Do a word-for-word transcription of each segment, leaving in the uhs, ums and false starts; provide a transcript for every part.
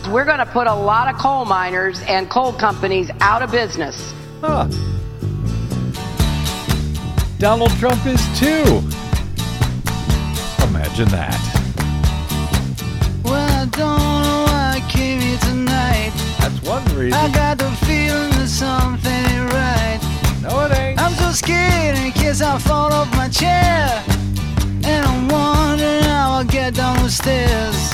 We're going to put a lot of coal miners and coal companies out of business. Huh. Donald Trump is too. Imagine that. Well, I don't know why I came here tonight. That's one reason. I got the feeling that something ain't right. No, it ain't. I'm so scared in case I fall off my chair. And I'm wondering how I'll get down the stairs.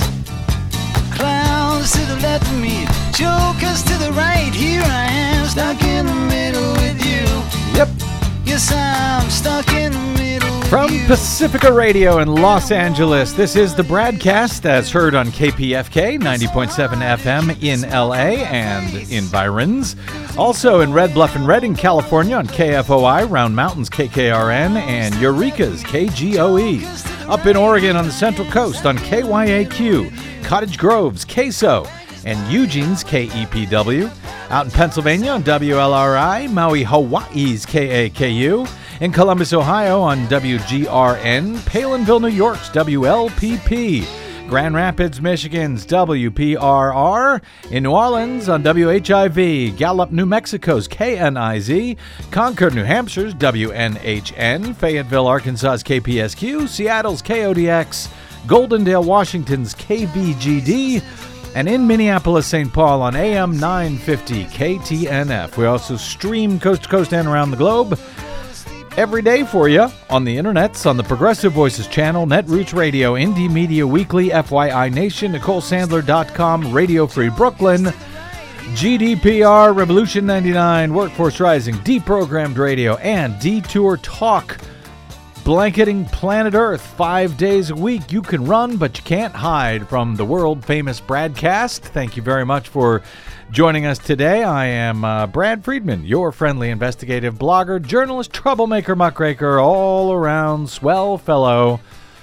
Clowns to the left of me, jokers to the right. Here I am, stuck in the middle with you. Yep. Yes, I'm stuck in the middle with From you. Pacifica Radio in Los Angeles, this is the Bradcast that's heard on K P F K ninety point seven F M in L A and environs. Also in Red Bluff and Redding, California on K F O I, Round Mountains K K R N, and Eureka's K G O E. Up in Oregon on the Central Coast on K Y A Q, Cottage Grove's K S O, and Eugene's K E P W. Out in Pennsylvania on W L R I, Maui, Hawaii's K A K U. In Columbus, Ohio on W G R N, Palinville, New York's W L P P. Grand Rapids, Michigan's W P R R. In New Orleans on W H I V. Gallup, New Mexico's K N I Z. Concord, New Hampshire's W N H N. Fayetteville, Arkansas's K P S Q. Seattle's K O D X. Goldendale, Washington's K B G D. And in Minneapolis, Saint Paul on A M nine fifty K T N F. We also stream coast to coast and around the globe every day for you on the internets, on the Progressive Voices channel, Netroots Radio, Indie Media Weekly, F Y I Nation, Nicole Sandler dot com, Radio Free Brooklyn, G D P R, Revolution ninety-nine, Workforce Rising, Deprogrammed Radio, and Detour Talk. Blanketing planet Earth five days a week. You can run, but you can't hide from the world-famous Bradcast. Thank you very much for joining us today. I am uh, Brad Friedman, your friendly investigative blogger, journalist, troublemaker, muckraker, all-around swell fellow.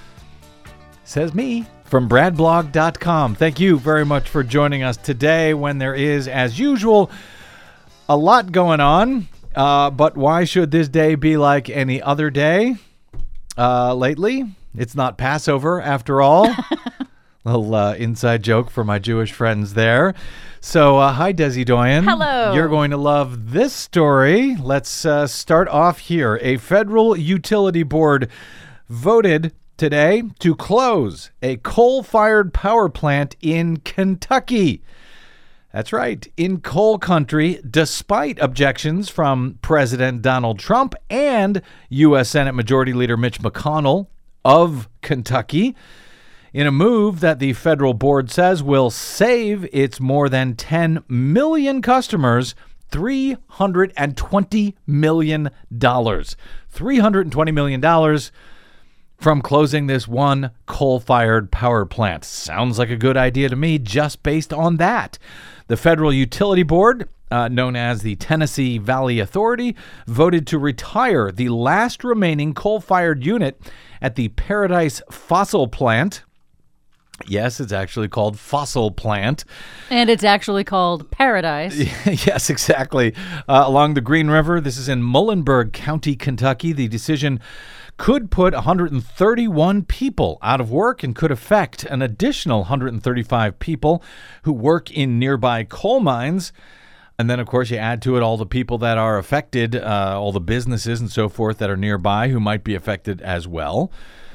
Says me from brad blog dot com. Thank you very much for joining us today when there is, as usual, a lot going on. Uh, but why should this day be like any other day? Uh, lately, it's not Passover after all. Little uh, inside joke for my Jewish friends there. So, uh, hi, Desi Doyen. Hello. You're going to love this story. Let's uh, start off here. A federal utility board voted today to close a coal-fired power plant in Kentucky. That's right, in coal country, despite objections from President Donald Trump and U S Senate Majority Leader Mitch McConnell of Kentucky, in a move that the federal board says will save its more than ten million customers three hundred twenty million dollars. three hundred twenty million dollars from closing this one coal-fired power plant. Sounds like a good idea to me just based on that. The Federal Utility Board, uh, known as the Tennessee Valley Authority, voted to retire the last remaining coal-fired unit at the Paradise Fossil Plant. Yes, it's actually called Fossil Plant. And it's actually called Paradise. Yes, exactly. Uh, along the Green River. This is in Muhlenberg County, Kentucky. The decision could put one hundred thirty-one people out of work and could affect an additional one hundred thirty-five people who work in nearby coal mines. And then, of course, you add to it all the people that are affected, uh, all the businesses and so forth that are nearby who might be affected as well.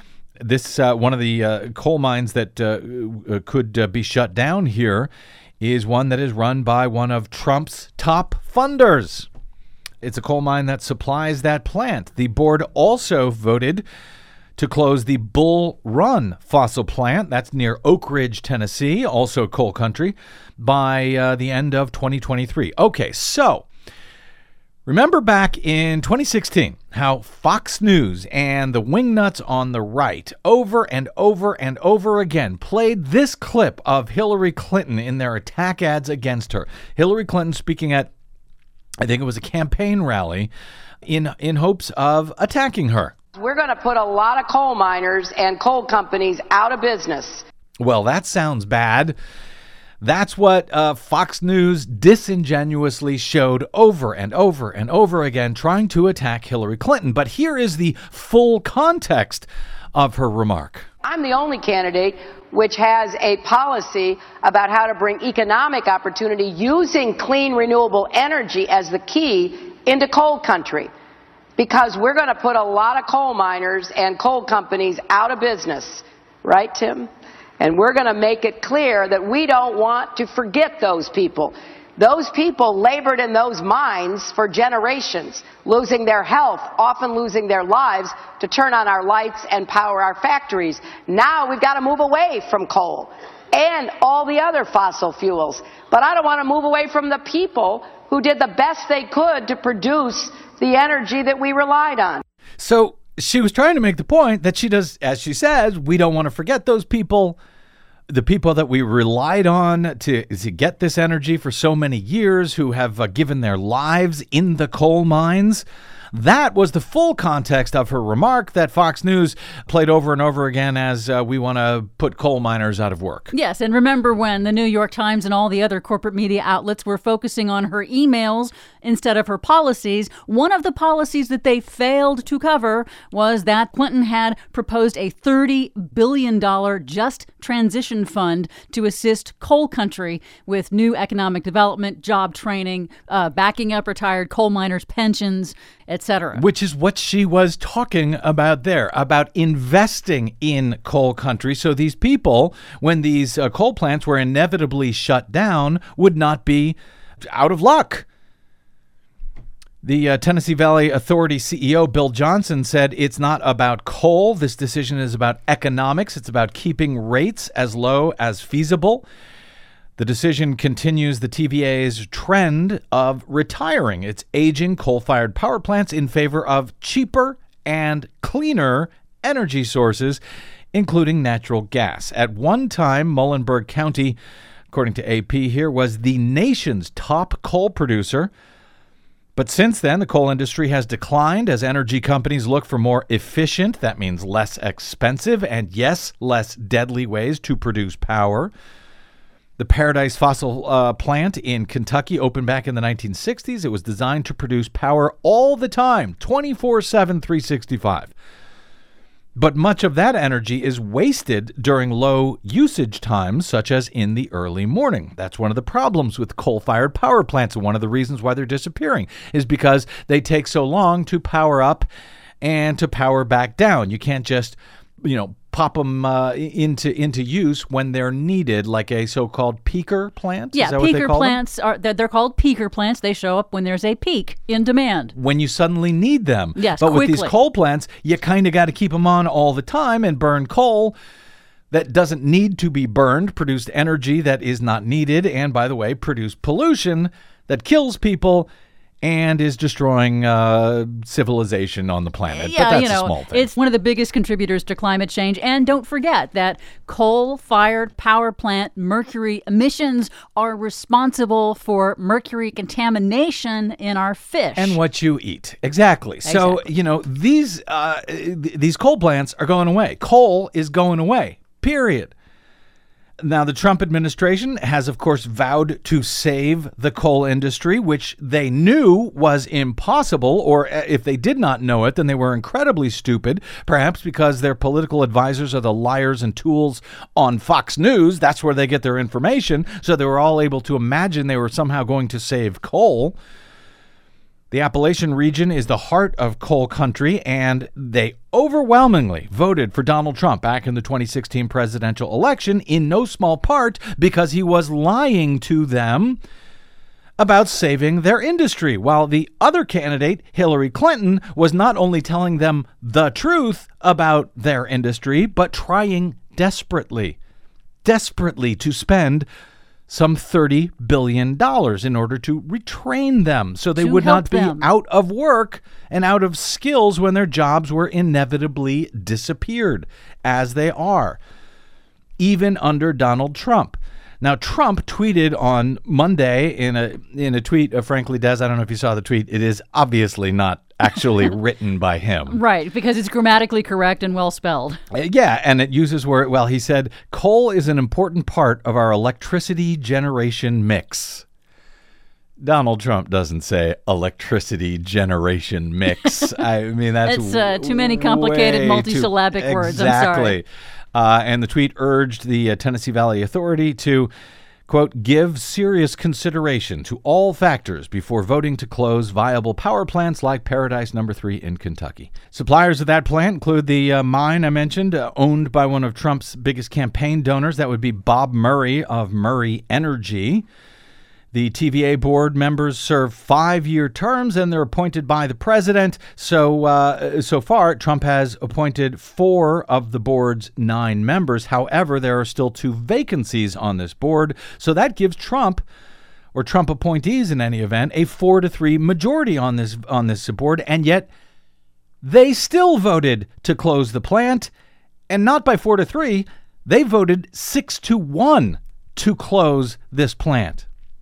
This uh, one of the uh, coal mines that uh, could uh, be shut down here is one that is run by one of Trump's top funders. It's a coal mine that supplies that plant. The board also voted to close the Bull Run fossil plant, that's near Oak Ridge, Tennessee, also coal country, by uh, the end of twenty twenty-three. Okay, so remember back in twenty sixteen how Fox News and the wingnuts on the right over and over and over again played this clip of Hillary Clinton in their attack ads against her. Hillary Clinton speaking at, I think it was a campaign rally, in in hopes of attacking her. We're going to put a lot of coal miners and coal companies out of business. Well, that sounds bad. That's what uh, Fox News disingenuously showed over and over and over again, trying to attack Hillary Clinton. But here is the full context of her remark. I'm the only candidate which has a policy about how to bring economic opportunity using clean, renewable energy as the key into coal country. Because we're going to put a lot of coal miners and coal companies out of business. Right, Tim? And we're going to make it clear that we don't want to forget those people. Those people labored in those mines for generations, losing their health, often losing their lives, to turn on our lights and power our factories. Now we've got to move away from coal and all the other fossil fuels. But I don't want to move away from the people who did the best they could to produce the energy that we relied on. So she was trying to make the point that she does, as she says, we don't want to forget those people. The people that we relied on to, to get this energy for so many years, who have uh, given their lives in the coal mines. That was the full context of her remark that Fox News played over and over again as uh, we want to put coal miners out of work. Yes, and remember when the New York Times and all the other corporate media outlets were focusing on her emails instead of her policies, one of the policies that they failed to cover was that Clinton had proposed a thirty billion dollars just transition fund to assist coal country with new economic development, job training, uh, backing up retired coal miners' pensions, et cetera. Which is what she was talking about there, about investing in coal country. So these people, when these uh, coal plants were inevitably shut down, would not be out of luck. The uh, Tennessee Valley Authority C E O, Bill Johnson, said it's not about coal. This decision is about economics. It's about keeping rates as low as feasible. The decision continues the T V A's trend of retiring its aging coal-fired power plants in favor of cheaper and cleaner energy sources, including natural gas. At one time, Muhlenberg County, according to A P here, was the nation's top coal producer. But since then, the coal industry has declined as energy companies look for more efficient, that means less expensive, and yes, less deadly ways to produce power. The Paradise Fossil uh, plant in Kentucky opened back in the nineteen sixties. It was designed to produce power all the time, twenty-four seven, three sixty-five. But much of that energy is wasted during low usage times, such as in the early morning. That's one of the problems with coal-fired power plants, and one of the reasons why they're disappearing is because they take so long to power up and to power back down. You can't just, you know, pop them uh, into into use when they're needed, like a so-called peaker plant? Yeah, Is that what they peaker call plants them? are they're, they're called peaker plants. They show up when there's a peak in demand. When you suddenly need them. Yes, But quickly. with these coal plants, you kind of got to keep them on all the time and burn coal that doesn't need to be burned, produced energy that is not needed, and by the way, produced pollution that kills people and is destroying uh, civilization on the planet. Yeah, but that's you know, a small thing. It's one of the biggest contributors to climate change. And don't forget that coal-fired power plant mercury emissions are responsible for mercury contamination in our fish. And what you eat. Exactly. So, Exactly. you know, these uh, th- these coal plants are going away. Coal is going away, period. Now, the Trump administration has, of course, vowed to save the coal industry, which they knew was impossible, or if they did not know it, then they were incredibly stupid, perhaps because their political advisors are the liars and tools on Fox News. That's where they get their information. So they were all able to imagine they were somehow going to save coal. The Appalachian region is the heart of coal country, and they overwhelmingly voted for Donald Trump back in the twenty sixteen presidential election, in no small part because he was lying to them about saving their industry, while the other candidate, Hillary Clinton, was not only telling them the truth about their industry, but trying desperately, desperately to spend some thirty billion dollars in order to retrain them so they To would help not be them. out of work and out of skills when their jobs were inevitably disappeared, as they are, even under Donald Trump. Now, Trump tweeted on Monday in a in a tweet, uh, frankly, Des, I don't know if you saw the tweet. It is obviously not actually written by him. Right, because it's grammatically correct and well spelled. Uh, Yeah, and it uses word, well, he said, coal is an important part of our electricity generation mix. Donald Trump doesn't say electricity generation mix. I mean, that's it's uh, too many complicated multisyllabic too, words. Exactly. I'm sorry. Uh, and the tweet urged the uh, Tennessee Valley Authority to, quote, give serious consideration to all factors before voting to close viable power plants like Paradise Number Three in Kentucky. Suppliers of that plant include the uh, mine I mentioned, uh, owned by one of Trump's biggest campaign donors. That would be Bob Murray of Murray Energy. The T V A board members serve five-year terms, and they're appointed by the president. So, uh, so far, Trump has appointed four of the board's nine members. However, there are still two vacancies on this board. So that gives Trump, or Trump appointees in any event, a four to three majority on this on this board. And yet, they still voted to close the plant, and not by four to three. They voted six to one to close this plant.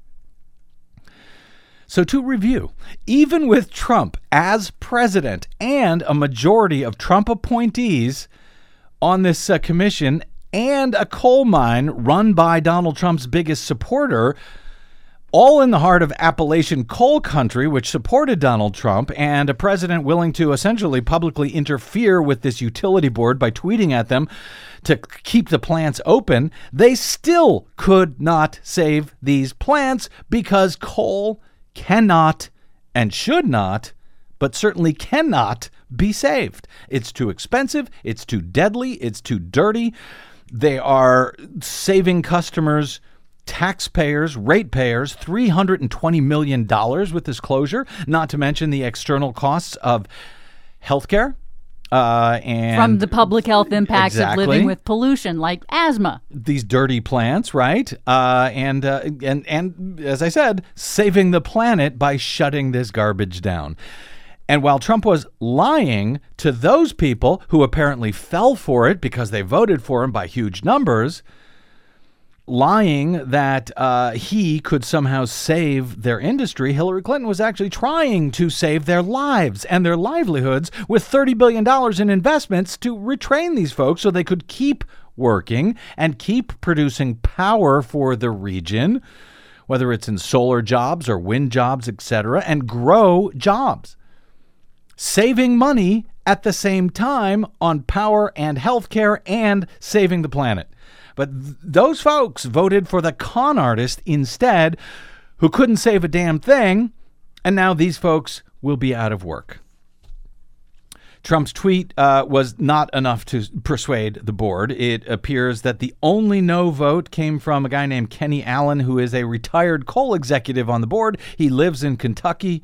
So to review, even with Trump as president and a majority of Trump appointees on this uh, commission and a coal mine run by Donald Trump's biggest supporter, all in the heart of Appalachian coal country, which supported Donald Trump, and a president willing to essentially publicly interfere with this utility board by tweeting at them to keep the plants open, they still could not save these plants because coal cannot and should not, but certainly cannot be saved. It's too expensive. It's too deadly. It's too dirty. They are saving customers, taxpayers, ratepayers, three hundred twenty million dollars with this closure, not to mention the external costs of healthcare. Uh, and From the public health impacts exactly. of living with pollution, like asthma. These dirty plants, right? Uh, and, uh, and, and as I said, saving the planet by shutting this garbage down. And while Trump was lying to those people who apparently fell for it because they voted for him by huge numbers, lying that uh, he could somehow save their industry, Hillary Clinton was actually trying to save their lives and their livelihoods with thirty billion dollars in investments to retrain these folks so they could keep working and keep producing power for the region, whether it's in solar jobs or wind jobs, et cetera, and grow jobs. Saving money at the same time on power and healthcare and saving the planet. But th- those folks voted for the con artist instead, who couldn't save a damn thing, and now these folks will be out of work. Trump's tweet uh, was not enough to persuade the board. It appears that the only no vote came from a guy named Kenny Allen, who is a retired coal executive on the board. He lives in Kentucky.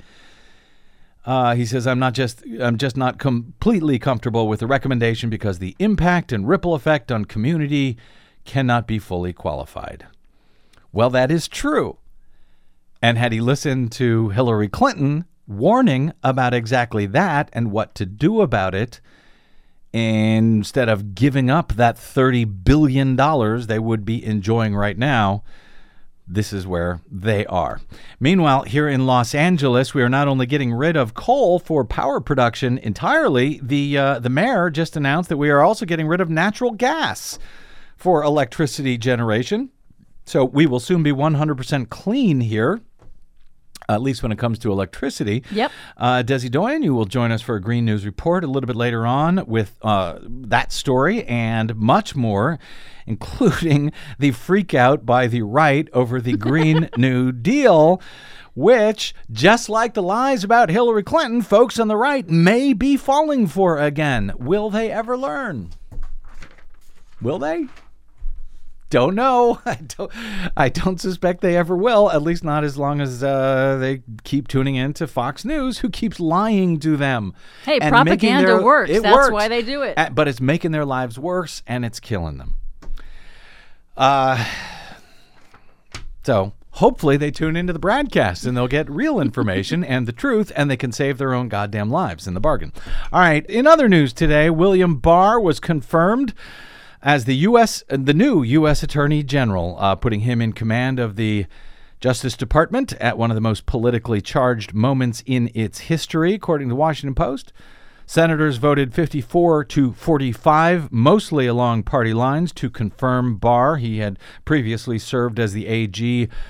Uh, he says, I'm not just I'm just not completely comfortable with the recommendation because the impact and ripple effect on community cannot be fully qualified. Well, that is true. And had he listened to Hillary Clinton warning about exactly that and what to do about it, instead of giving up that thirty billion dollars they would be enjoying right now, this is where they are. Meanwhile, here in Los Angeles, we are not only getting rid of coal for power production entirely, the uh, the mayor just announced that we are also getting rid of natural gas for electricity generation. So we will soon be one hundred percent clean here, at least when it comes to electricity. Yep. Uh, Desi Doyen, you will join us for a Green News Report a little bit later on with uh, that story and much more, including the freak out by the right over the Green New Deal, which, just like the lies about Hillary Clinton, folks on the right may be falling for again. Will they ever learn? Will they? Don't know. I don't, I don't suspect they ever will, at least not as long as uh, they keep tuning in to Fox News, who keeps lying to them. Hey, and propaganda their, works. It That's works. why they do it. Uh, but it's making their lives worse, and it's killing them. Uh, so hopefully they tune into the broadcast, and they'll get real information and the truth, and they can save their own goddamn lives in the bargain. All right, in other news today, William Barr was confirmed as the U S the new U S Attorney General, uh, putting him in command of the Justice Department at one of the most politically charged moments in its history, according to the Washington Post. Senators voted fifty-four to forty-five, mostly along party lines, to confirm Barr. He had previously served as the A G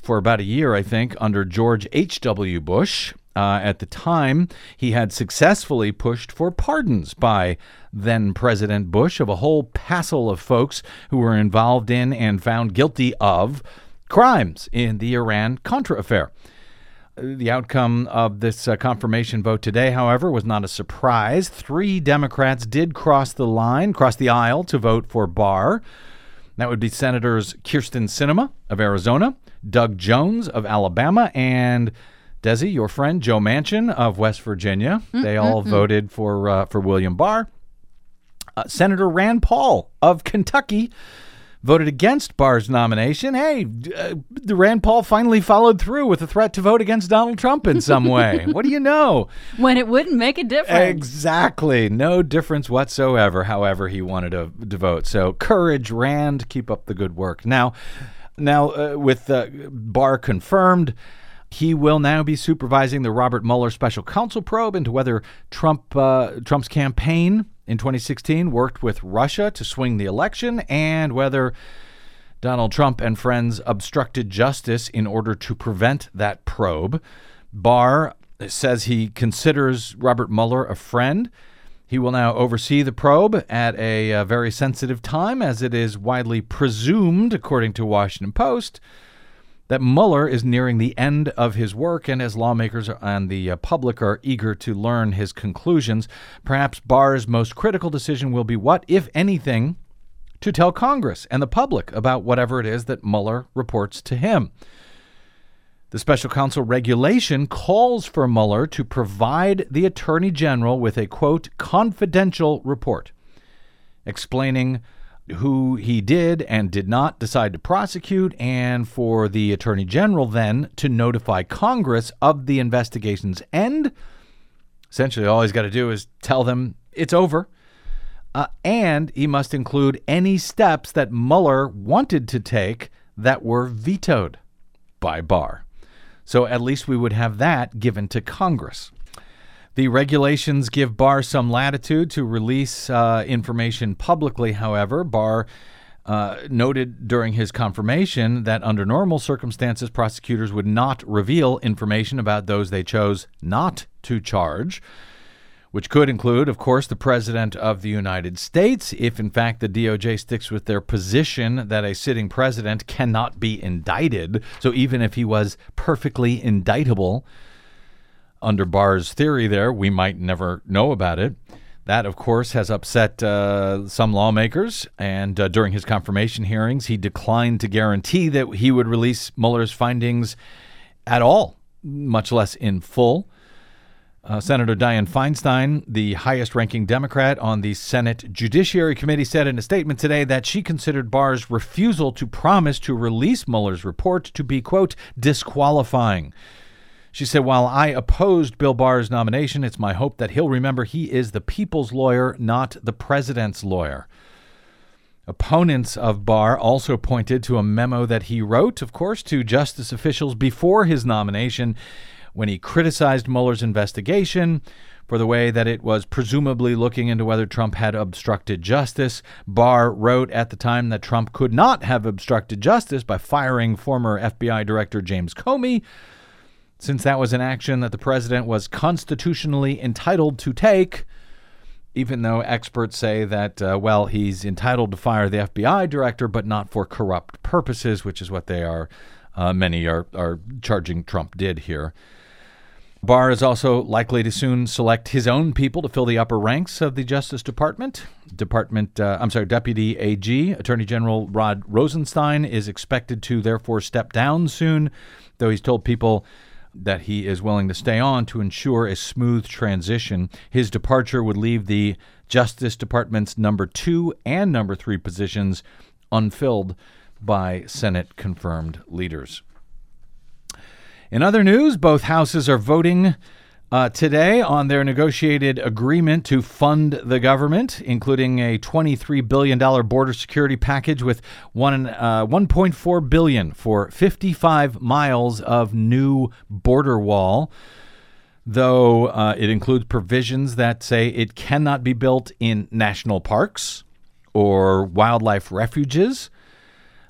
for about a year, I think, under George H W. Bush. Uh, at the time, he had successfully pushed for pardons by then-President Bush of a whole passel of folks who were involved in and found guilty of crimes in the Iran-Contra affair. The outcome of this uh, confirmation vote today, however, was not a surprise. Three Democrats did cross the line, cross the aisle to vote for Barr. That would be Senators Kyrsten Sinema of Arizona, Doug Jones of Alabama, and Desi, your friend, Joe Manchin of West Virginia. Mm-hmm. They all mm-hmm. voted for uh, for William Barr. Uh, Senator Rand Paul of Kentucky voted against Barr's nomination. Hey, uh, Rand Paul finally followed through with a threat to vote against Donald Trump in some way. What do you know? When it wouldn't make a difference. Exactly. No difference whatsoever, however he wanted to, to vote. So courage, Rand. Keep up the good work. Now, now uh, with uh, Barr confirmed, he will now be supervising the Robert Mueller special counsel probe into whether Trump uh, Trump's campaign in twenty sixteen worked with Russia to swing the election, and whether Donald Trump and friends obstructed justice in order to prevent that probe. Barr says he considers Robert Mueller a friend. He will now oversee the probe at a, a very sensitive time, as it is widely presumed, according to Washington Post, that Mueller is nearing the end of his work, and as lawmakers and the uh, public are eager to learn his conclusions, perhaps Barr's most critical decision will be what, if anything, to tell Congress and the public about whatever it is that Mueller reports to him. The special counsel regulation calls for Mueller to provide the Attorney General with a, quote, confidential report explaining who he did and did not decide to prosecute, and for the Attorney General then to notify Congress of the investigation's end. Essentially, all he's got to do is tell them it's over. Uh, and he must include any steps that Mueller wanted to take that were vetoed by Barr. So at least we would have that given to Congress. The regulations give Barr some latitude to release uh, information publicly, however. Barr uh, noted during his confirmation that under normal circumstances, prosecutors would not reveal information about those they chose not to charge, which could include, of course, the President of the United States, if in fact the D O J sticks with their position that a sitting president cannot be indicted. So even if he was perfectly indictable, under Barr's theory there, we might never know about it. That, of course, has upset uh, some lawmakers, and uh, during his confirmation hearings, he declined to guarantee that he would release Mueller's findings at all, much less in full. Uh, Senator Dianne Feinstein, the highest-ranking Democrat on the Senate Judiciary Committee, said in a statement today that she considered Barr's refusal to promise to release Mueller's report to be, quote, disqualifying. She said, while I opposed Bill Barr's nomination, it's my hope that he'll remember he is the people's lawyer, not the president's lawyer. Opponents of Barr also pointed to a memo that he wrote, of course, to justice officials before his nomination when he criticized Mueller's investigation for the way that it was presumably looking into whether Trump had obstructed justice. Barr wrote at the time that Trump could not have obstructed justice by firing former F B I Director James Comey, since that was an action that the president was constitutionally entitled to take, even though experts say that, uh, well, he's entitled to fire the F B I director, but not for corrupt purposes, which is what they are, uh, many are, are charging Trump did here. Barr is also likely to soon select his own people to fill the upper ranks of the Justice Department. Department, uh, I'm sorry, Deputy A G, Attorney General Rod Rosenstein, is expected to therefore step down soon, though he's told people that he is willing to stay on to ensure a smooth transition. His departure would leave the Justice Department's number two and number three positions unfilled by Senate-confirmed leaders. In other news, both houses are voting uh, today on their negotiated agreement to fund the government, including a twenty-three billion dollars border security package with one, uh, one point four billion dollars for fifty-five miles of new border wall, though uh, it includes provisions that say it cannot be built in national parks or wildlife refuges.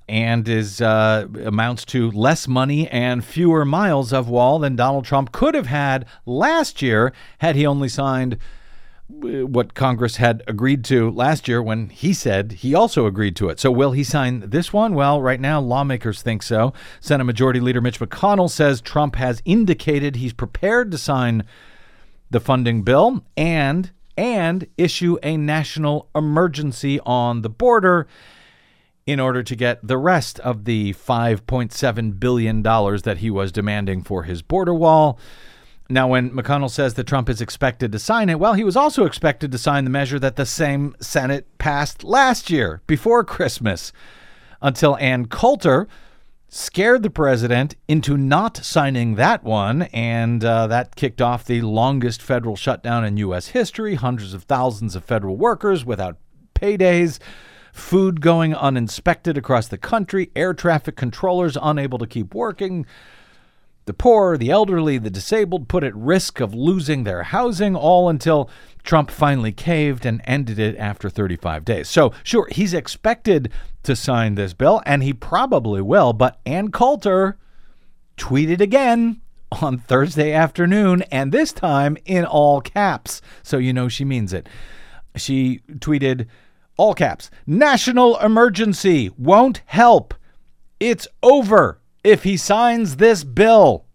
and is uh, amounts to less money and fewer miles of wall than Donald Trump could have had last year had he only signed what Congress had agreed to last year when he said he also agreed to it. So will he sign this one? Well, right now, lawmakers think so. Senate Majority Leader Mitch McConnell says Trump has indicated he's prepared to sign the funding bill and and issue a national emergency on the border in order to get the rest of the five point seven billion dollars that he was demanding for his border wall. Now, when McConnell says that Trump is expected to sign it, well, he was also expected to sign the measure that the same Senate passed last year before Christmas, until Ann Coulter scared the president into not signing that one, and uh, that kicked off the longest federal shutdown in U S history, hundreds of thousands of federal workers without paydays, food going uninspected across the country, air traffic controllers unable to keep working, the poor, the elderly, the disabled put at risk of losing their housing, all until Trump finally caved and ended it after thirty-five days. So, sure, he's expected to sign this bill, and he probably will, but Ann Coulter tweeted again on Thursday afternoon, and this time in all caps, so you know she means it. She tweeted, all caps, "National emergency won't help. It's over if he signs this bill."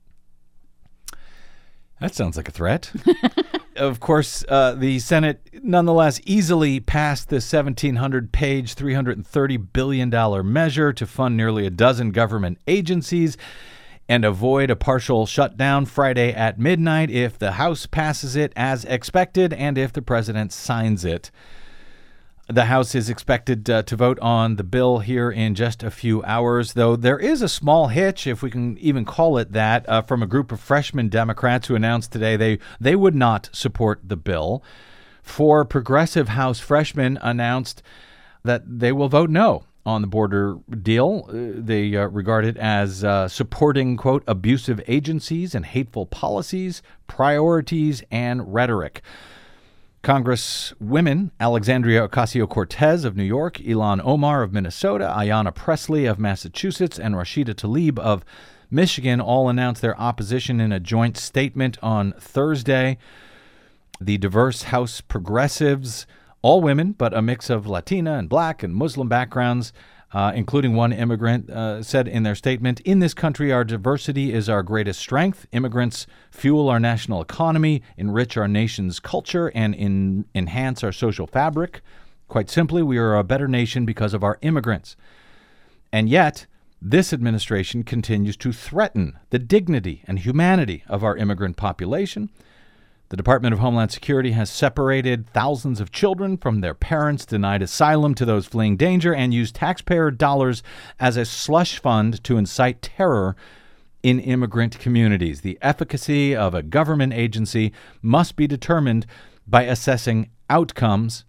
That sounds like a threat. Of course, uh, the Senate nonetheless easily passed the seventeen hundred page, three hundred thirty billion dollars measure to fund nearly a dozen government agencies and avoid a partial shutdown Friday at midnight if the House passes it as expected and if the president signs it. The House is expected uh, to vote on the bill here in just a few hours, though there is a small hitch, if we can even call it that, uh, from a group of freshman Democrats who announced today they, they would not support the bill. Four progressive House freshmen announced that they will vote no on the border deal. Uh, they uh, regard it as uh, supporting, quote, abusive agencies and hateful policies, priorities, and rhetoric. Congresswomen Alexandria Ocasio-Cortez of New York, Ilhan Omar of Minnesota, Ayanna Pressley of Massachusetts, and Rashida Tlaib of Michigan all announced their opposition in a joint statement on Thursday. The diverse House progressives, all women, but a mix of Latina and Black and Muslim backgrounds, uh, including one immigrant, uh, said in their statement, "In this country, our diversity is our greatest strength. Immigrants fuel our national economy, enrich our nation's culture, and in, enhance our social fabric. Quite simply, we are a better nation because of our immigrants. And yet, this administration continues to threaten the dignity and humanity of our immigrant population. The Department of Homeland Security has separated thousands of children from their parents, denied asylum to those fleeing danger, and used taxpayer dollars as a slush fund to incite terror in immigrant communities. The efficacy of a government agency must be determined by assessing outcomes."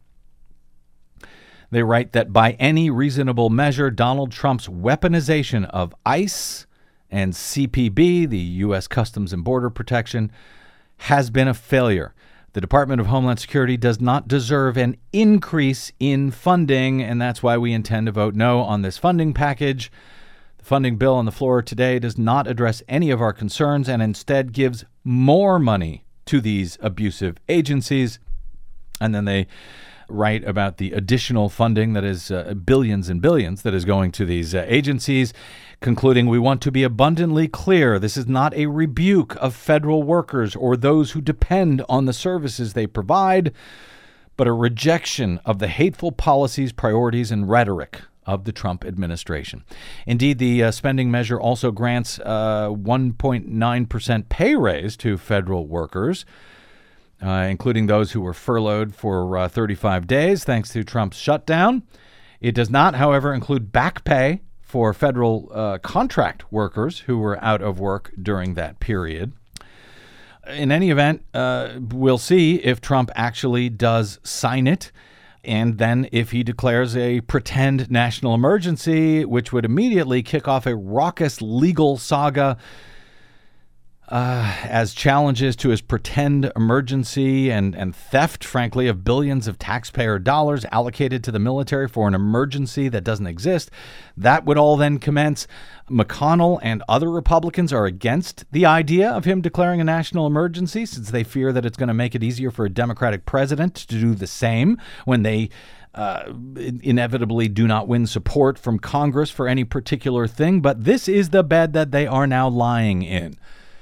They write that by any reasonable measure, Donald Trump's weaponization of ICE and C P B, the U S Customs and Border Protection, has been a failure. The Department of Homeland Security does not deserve an increase in funding, and that's why we intend to vote no on this funding package. The funding bill on the floor today does not address any of our concerns and instead gives more money to these abusive agencies. And then they write about the additional funding that is uh, billions and billions that is going to these uh, agencies, concluding, "We want to be abundantly clear. This is not a rebuke of federal workers or those who depend on the services they provide, but a rejection of the hateful policies, priorities, and rhetoric of the Trump administration." Indeed, the uh, spending measure also grants a uh, one point nine percent pay raise to federal workers, Uh, including those who were furloughed for uh, thirty-five days thanks to Trump's shutdown. It does not, however, include back pay for federal uh, contract workers who were out of work during that period. In any event, uh, we'll see if Trump actually does sign it, and then if he declares a pretend national emergency, which would immediately kick off a raucous legal saga Uh, as challenges to his pretend emergency and, and theft, frankly, of billions of taxpayer dollars allocated to the military for an emergency that doesn't exist. That would all then commence. McConnell and other Republicans are against the idea of him declaring a national emergency since they fear that it's going to make it easier for a Democratic president to do the same when they uh, inevitably do not win support from Congress for any particular thing. But this is the bed that they are now lying in.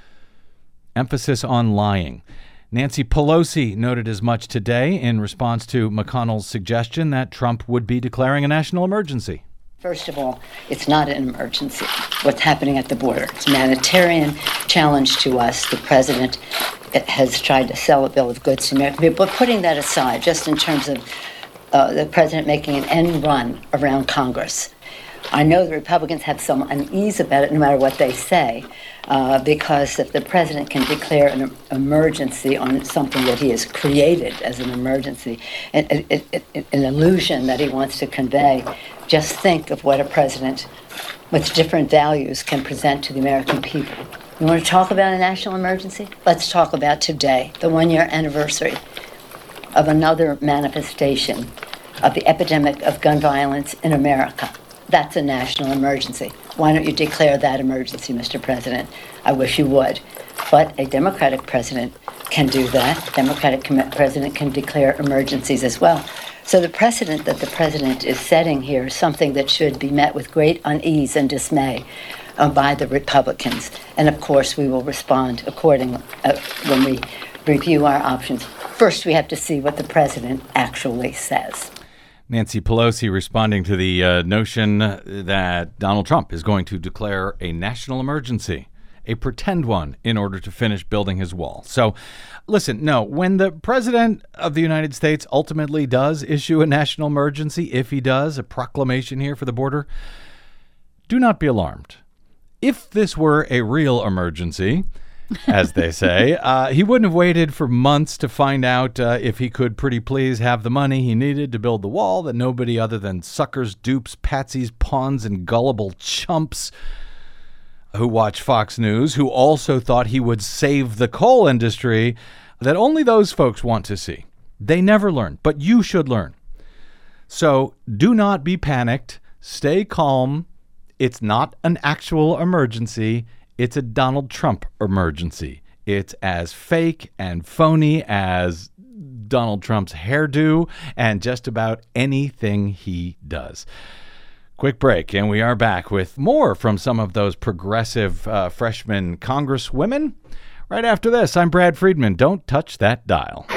Emphasis on lying. Nancy Pelosi noted as much today in response to McConnell's suggestion that Trump would be declaring a national emergency. First of all, it's not an emergency. What's happening at the border? It's a humanitarian challenge to us. The president has tried to sell a bill of goods to American people. But putting that aside, just in terms of uh, the president making an end run around Congress, I know the Republicans have some unease about it no matter what they say, uh, because if the president can declare an emergency on something that he has created as an emergency, an, an, an illusion that he wants to convey, just think of what a president with different values can present to the American people. You want to talk about a national emergency? Let's talk about today, the one-year anniversary of another manifestation of the epidemic of gun violence in America. That's a national emergency. Why don't you declare that emergency, Mister President? I wish you would. But a Democratic president can do that. A Democratic com- president can declare emergencies as well. So the precedent that the president is setting here is something that should be met with great unease and dismay uh, by the Republicans. And of course, we will respond accordingly uh, when we review our options. First, we have to see what the president actually says. Nancy Pelosi responding to the uh, notion that Donald Trump is going to declare a national emergency, a pretend one, in order to finish building his wall. So, listen, no, when the president of the United States ultimately does issue a national emergency, if he does, a proclamation here for the border, do not be alarmed. If this were a real emergency, as they say, uh, he wouldn't have waited for months to find out uh, if he could pretty please have the money he needed to build the wall that nobody other than suckers, dupes, patsies, pawns, and gullible chumps who watch Fox News, who also thought he would save the coal industry, that only those folks want to see. They never learn, but you should learn. So do not be panicked. Stay calm. It's not an actual emergency. It's a Donald Trump emergency. It's as fake and phony as Donald Trump's hairdo and just about anything he does. Quick break, and we are back with more from some of those progressive uh, freshman congresswomen. Right after this, I'm Brad Friedman. Don't touch that dial.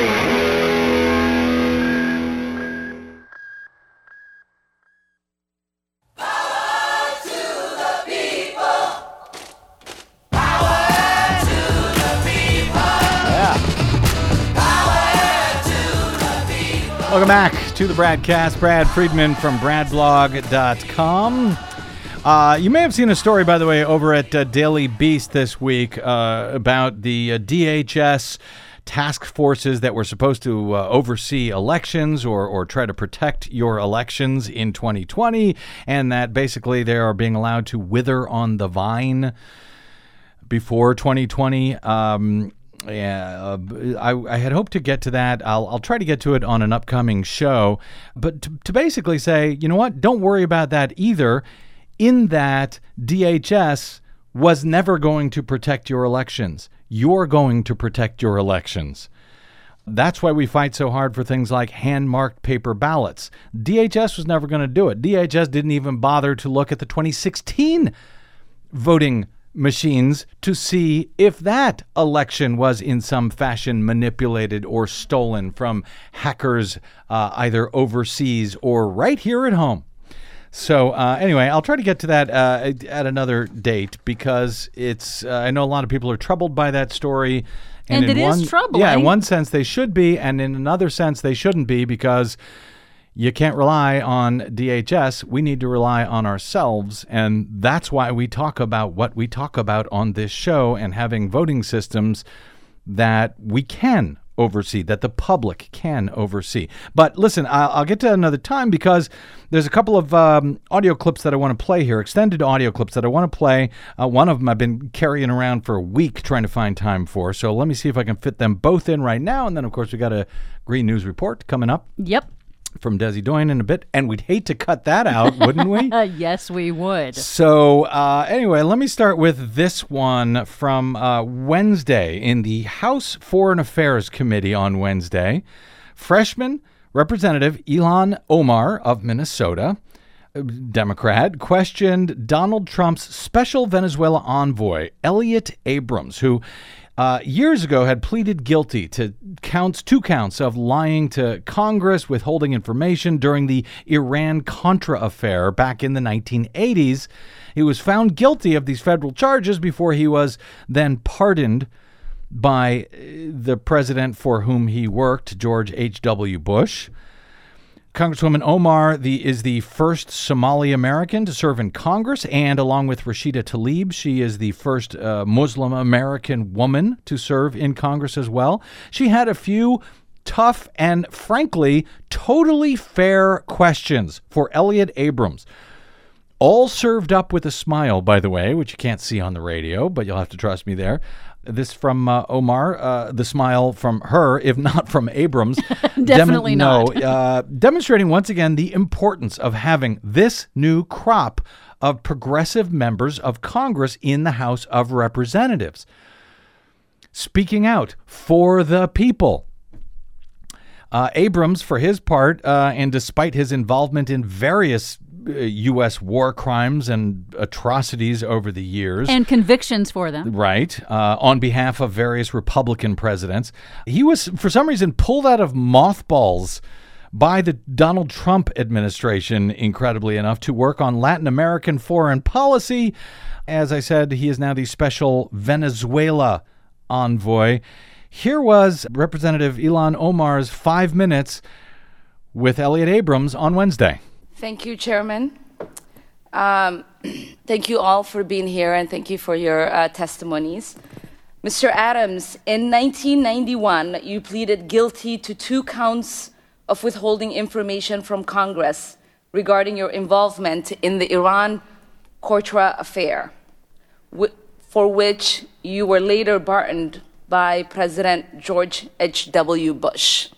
Welcome back to the Bradcast. Brad Friedman from brad blog dot com. Uh, you may have seen a story, by the way, over at uh, Daily Beast this week uh, about the uh, D H S task forces that were supposed to uh, oversee elections or, or try to protect your elections in twenty twenty, and that basically they are being allowed to wither on the vine before twenty twenty. Um Yeah, uh, I, I had hoped to get to that. I'll, I'll try to get to it on an upcoming show. But to, to basically say, you know what, don't worry about that either, in that D H S was never going to protect your elections. You're going to protect your elections. That's why we fight so hard for things like hand-marked paper ballots. D H S was never going to do it. D H S didn't even bother to look at the twenty sixteen voting machines to see if that election was in some fashion manipulated or stolen from hackers uh, either overseas or right here at home. So uh, anyway, I'll try to get to that uh, at another date because it's uh, I know a lot of people are troubled by that story. And, and in it one, is troubling. Yeah, in one sense they should be, and in another sense they shouldn't be, because you can't rely on D H S. We need to rely on ourselves, and that's why we talk about what we talk about on this show and having voting systems that we can oversee, that the public can oversee. But listen, I'll, I'll get to another time because there's a couple of um, audio clips that I want to play here, extended audio clips that I want to play. Uh, one of them I've been carrying around for a week trying to find time for. So let me see if I can fit them both in right now. And then, of course, we got a Green News Report coming up. Yep. From Desi Doyen in a bit, and we'd hate to cut that out, wouldn't we? Uh, yes, we would. So uh, anyway, let me start with this one from uh, Wednesday in the House Foreign Affairs Committee on Wednesday. Freshman Representative Ilhan Omar of Minnesota, Democrat, questioned Donald Trump's special Venezuela envoy, Elliott Abrams, who Uh, years ago had pleaded guilty to counts, two counts of lying to Congress, withholding information during the Iran-Contra affair back in the nineteen eighties. He was found guilty of these federal charges before he was then pardoned by the president for whom he worked, George H W. Bush. Congresswoman Omar the, is the first Somali American to serve in Congress, and along with Rashida Tlaib, she is the first uh, Muslim American woman to serve in Congress as well. She had a few tough and, frankly, totally fair questions for Elliott Abrams. All served up with a smile, by the way, which you can't see on the radio, but you'll have to trust me there. This from uh, Omar, uh, the smile from her, if not from Abrams. Definitely Dem- not. No, uh, demonstrating once again the importance of having this new crop of progressive members of Congress in the House of Representatives. Speaking out for the people. Uh, Abrams, for his part, uh, and despite his involvement in various U S war crimes and atrocities over the years. And convictions for them. Right. Uh, on behalf of various Republican presidents. He was, for some reason, pulled out of mothballs by the Donald Trump administration, incredibly enough, to work on Latin American foreign policy. As I said, he is now the special Venezuela envoy. Here was Representative Ilhan Omar's five minutes with Elliott Abrams on Wednesday. Thank you, Chairman. Um, thank you all for being here, and thank you for your uh, testimonies. Mister Adams, in nineteen ninety-one, you pleaded guilty to two counts of withholding information from Congress regarding your involvement in the Iran-Contra affair, wh- for which you were later pardoned by President George H W. Bush.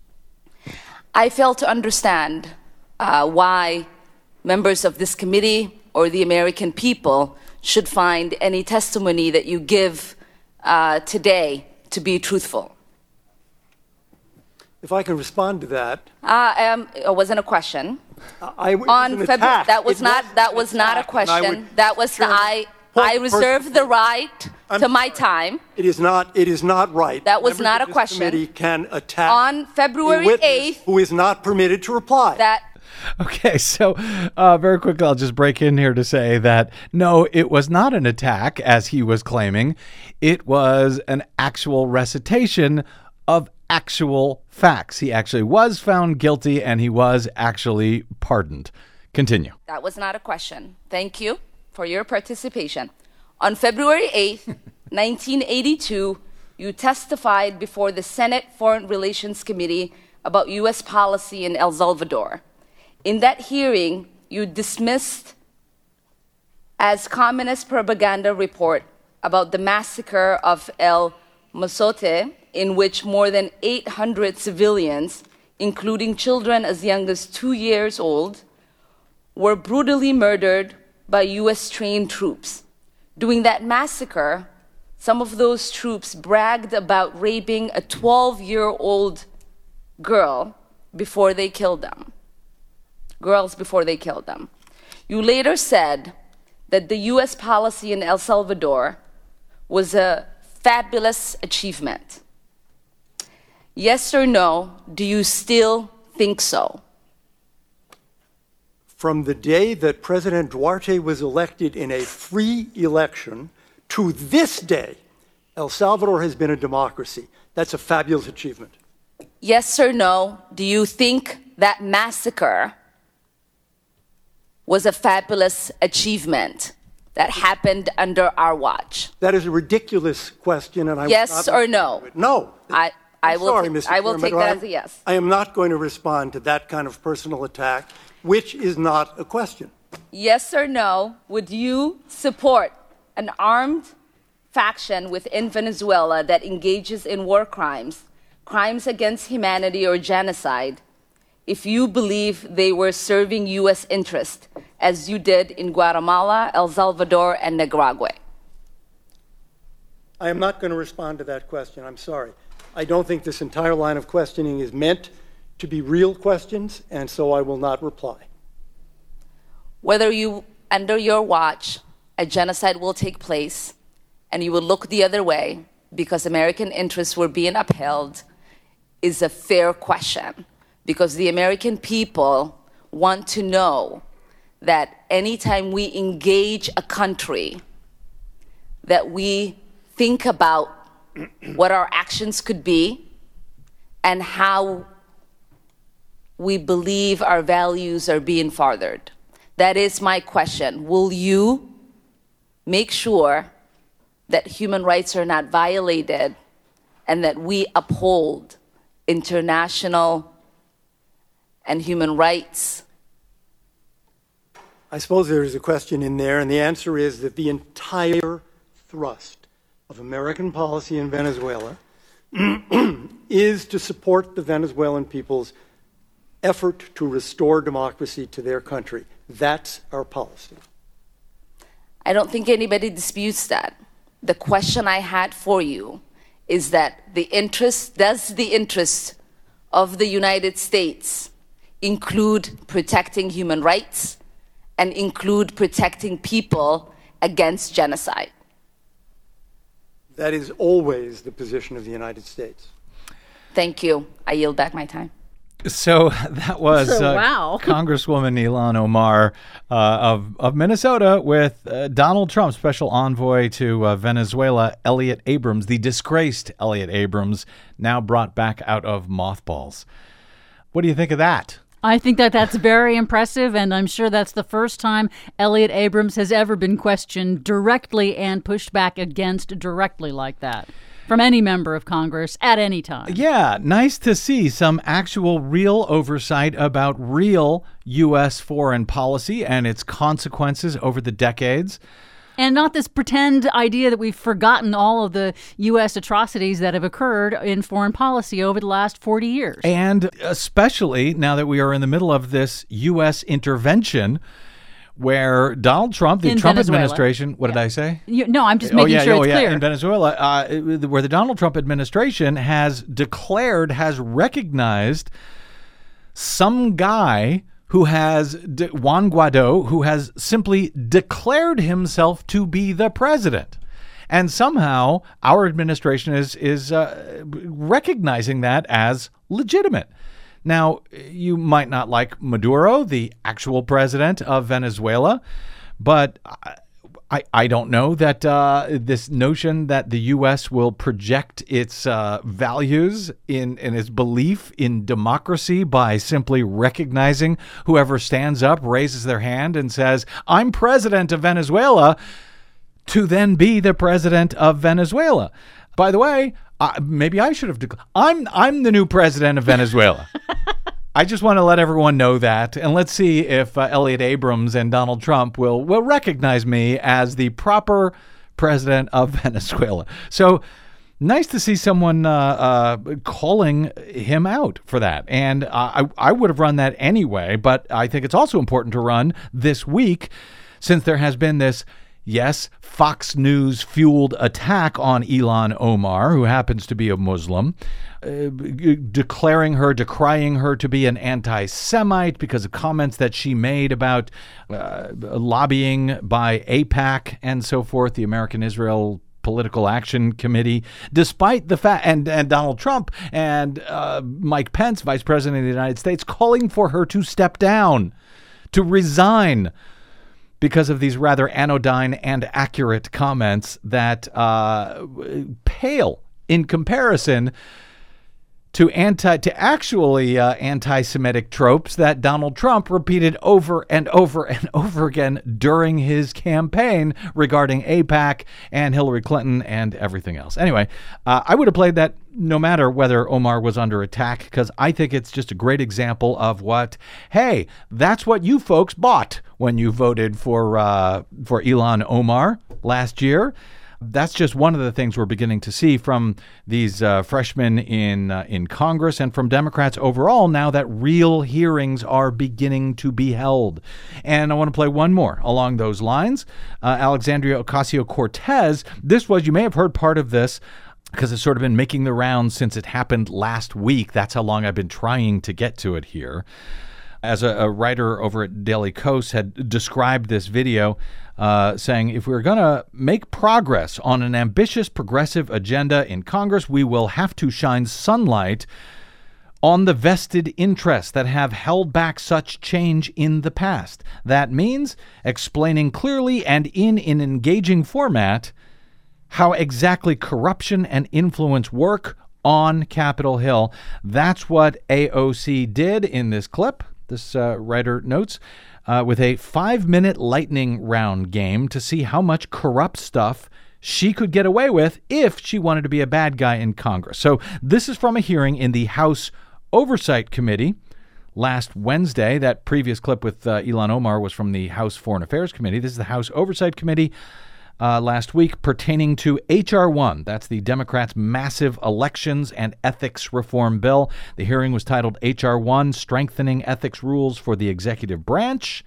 I fail to understand Uh, why members of this committee or the American people should find any testimony that you give uh, today to be truthful. If I can respond to that. Uh, um, it wasn't a question. Uh, I, it On was an February, attack. that was It not was that was not a attack, and I question. would- That was the I. I reserve the right I'm to my sorry. time. It is not. It is not right. That was Members not of a this question. Committee can attack On February a witness eighth, who is not permitted to reply. that Okay, so uh, very quickly, I'll just break in here to say that, no, it was not an attack, as he was claiming. It was an actual recitation of actual facts. He actually was found guilty, and he was actually pardoned. Continue. That was not a question. Thank you for your participation. On February eighth, nineteen eighty-two, you testified before the Senate Foreign Relations Committee about U S policy in El Salvador. In that hearing, you dismissed as communist propaganda report about the massacre of El Mozote, in which more than eight hundred civilians, including children as young as two years old, were brutally murdered by U S trained troops. During that massacre, some of those troops bragged about raping a twelve-year-old girl before they killed them. Girls before they killed them. You later said that the U S policy in El Salvador was a fabulous achievement. Yes or no, do you still think so? From the day that President Duarte was elected in a free election to this day, El Salvador has been a democracy. That's a fabulous achievement. Yes or no, do you think that massacre was a fabulous achievement that happened under our watch? That is a ridiculous question, and I Yes will not or no? No. I, I I'm will. sorry, ta- Mister I will Chairman, take but that I'm- as a yes. I am not going to respond to that kind of personal attack, which is not a question. Yes or no? Would you support an armed faction within Venezuela that engages in war crimes, crimes against humanity, or genocide, if you believe they were serving U S interest, as you did in Guatemala, El Salvador, and Nicaragua? I am not going to respond to that question. I'm sorry. I don't think this entire line of questioning is meant to be real questions, and so I will not reply. Whether you, under your watch, a genocide will take place and you will look the other way because American interests were being upheld is a fair question, because the American people want to know that anytime we engage a country, that we think about what our actions could be and how we believe our values are being furthered. That is my question. Will you make sure that human rights are not violated and that we uphold international and human rights? I suppose there is a question in there, and the answer is that the entire thrust of American policy in Venezuela is to support the Venezuelan people's effort to restore democracy to their country. That's our policy. I don't think anybody disputes that. The question I had for you is that the interest, does the interest of the United States include protecting human rights and include protecting people against genocide? That is always the position of the United States. Thank you. I yield back my time. So that was So, uh, wow. Congresswoman Ilhan Omar uh, of of Minnesota with uh, Donald Trump, special envoy to uh, Venezuela, Elliott Abrams, the disgraced Elliott Abrams, now brought back out of mothballs. What do you think of that? I think that that's very impressive, and I'm sure that's the first time Elliott Abrams has ever been questioned directly and pushed back against directly like that from any member of Congress at any time. Yeah, nice to see some actual real oversight about real U S foreign policy and its consequences over the decades. And not this pretend idea that we've forgotten all of the U S atrocities that have occurred in foreign policy over the last forty years. And especially now that we are in the middle of this U S intervention where Donald Trump, the In Trump Venezuela. administration, what Yeah. did I say? You, no, I'm just Oh, making yeah, sure oh, it's yeah, clear. in Venezuela, uh, where the Donald Trump administration has declared, has recognized some guy who has, Juan Guaido, who has simply declared himself to be the president. And somehow our administration is, is uh, recognizing that as legitimate. Now, you might not like Maduro, the actual president of Venezuela, but I, I don't know that uh, this notion that the U S will project its uh, values in, in its belief in democracy by simply recognizing whoever stands up, raises their hand and says, I'm president of Venezuela, to then be the president of Venezuela. By the way, uh, maybe I should have declared, I'm, I'm the new president of Venezuela. I just want to let everyone know that, and let's see if uh, Elliott Abrams and Donald Trump will, will recognize me as the proper president of Venezuela. So nice to see someone uh, uh, calling him out for that. And uh, I, I would have run that anyway, but I think it's also important to run this week since there has been this, yes, Fox News-fueled attack on Ilhan Omar, who happens to be a Muslim, uh, declaring her, decrying her to be an anti-Semite because of comments that she made about uh, lobbying by AIPAC and so forth, the American Israel Political Action Committee, despite the fact, and, and Donald Trump and uh, Mike Pence, Vice President of the United States, calling for her to step down, to resign, because of these rather anodyne and accurate comments that uh, pale in comparison to anti to actually uh, anti-Semitic tropes that Donald Trump repeated over and over and over again during his campaign regarding AIPAC and Hillary Clinton and everything else. Anyway, uh, I would have played that no matter whether Omar was under attack, because I think it's just a great example of what, hey, that's what you folks bought when you voted for uh, for Ilhan Omar last year. That's just one of the things we're beginning to see from these uh, freshmen in uh, in Congress and from Democrats overall now that real hearings are beginning to be held. And I want to play one more along those lines. Uh, Alexandria Ocasio-Cortez, this was, you may have heard part of this because it's sort of been making the rounds since it happened last week. That's how long I've been trying to get to it here. As a, a writer over at Daily Kos had described this video, uh, saying, if we're going to make progress on an ambitious progressive agenda in Congress, we will have to shine sunlight on the vested interests that have held back such change in the past. That means explaining clearly and in an engaging format how exactly corruption and influence work on Capitol Hill. That's what A O C did in this clip. This uh, writer notes, uh, with a five-minute lightning round game to see how much corrupt stuff she could get away with if she wanted to be a bad guy in Congress. So this is from a hearing in the House Oversight Committee last Wednesday. That previous clip with uh, Ilhan Omar was from the House Foreign Affairs Committee. This is the House Oversight Committee uh, last week pertaining to H R one. That's the Democrats' massive elections and ethics reform bill. The hearing was titled H R one, Strengthening Ethics Rules for the Executive Branch.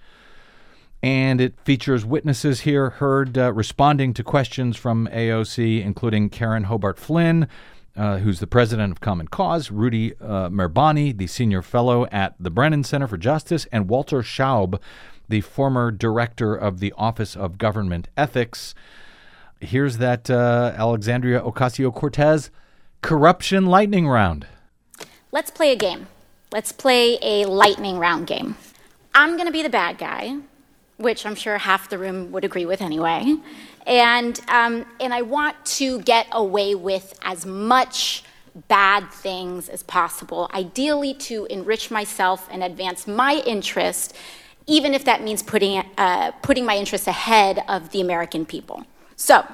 And it features witnesses here heard uh, responding to questions from A O C, including Karen Hobart Flynn, uh, who's the president of Common Cause, Rudy uh, Merbani, the senior fellow at the Brennan Center for Justice, and Walter Schaub, the former director of the Office of Government Ethics. Here's that uh, Alexandria Ocasio-Cortez corruption lightning round. Let's play a game. Let's play a lightning round game. I'm going to be the bad guy, which I'm sure half the room would agree with anyway. And, um, and I want to get away with as much bad things as possible, ideally to enrich myself and advance my interest, even if that means putting, uh, putting my interests ahead of the American people. So,